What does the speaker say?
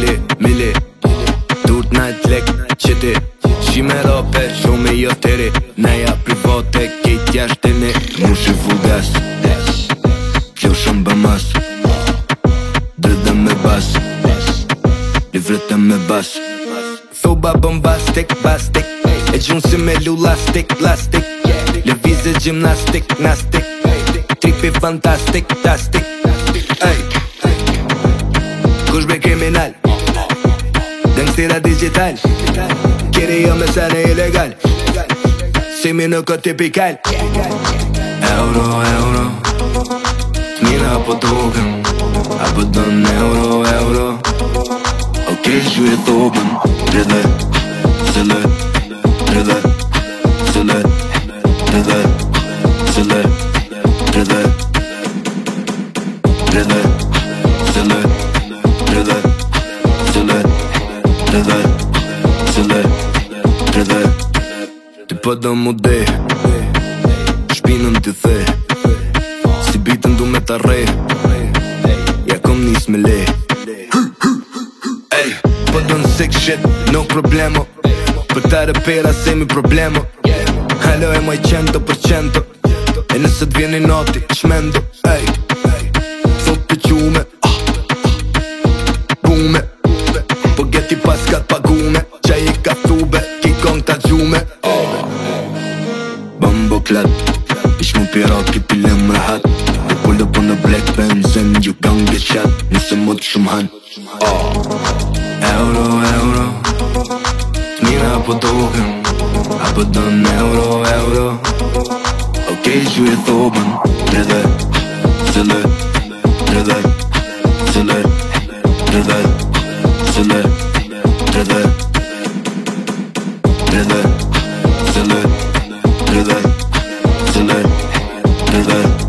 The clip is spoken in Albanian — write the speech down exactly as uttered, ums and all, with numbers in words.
Mili, mili Dur t'najt lek qëti Shime rope, shumë i jofteri Neja privote, kejt jashtini Mushi full gas Kjo shumë bëmas Dredhe me bas Livrete me bas Thoba bombastik, bastik E gjunë si me lulastik, lastik Levizje gjimnastik, nastik Tripi fantastik, tastik Ej Kush be kriminal Gangstira digital Kiri jo me sene ilegal Simi në këtë tipikal Euro, euro T'mina po token Apo don euro, euro Okej, shu e thobën Rrëdhe, sëllë Rrëdhe, sëllë Rrëdhe, sëllë Rrëdhe Rrëdhe, sëllë Rrëdhe, sëllë Rrëdhe, sëllë Rrëdhe Ti po do mu de Shpinën t'i the Si bitën du me t'arre Ja kom nis me le Ej, po do në sick shit, no problemo Për ta repera se mi problemo Halo e moj cento për cento E nëse t'vjeni noti, shmendo Ej, thot për qume Pume Po geti pas ka t'pagume Qaj i ka thube, ki kong t'a gjume Bambo klat Ish mu pirat ki pilem rahat E pull up on a black benzin You gon' get shot Nëse mod shumë han Euro, euro T'mira po token Apo don euro, euro Okej, shu e thobën Rrëdhe, sëllë Rrëdhe, sëllë Rrëdhe, sëllë Rrëdhe Rrëdhe, sëllë Rrëdhe, sëllë Rrëdhe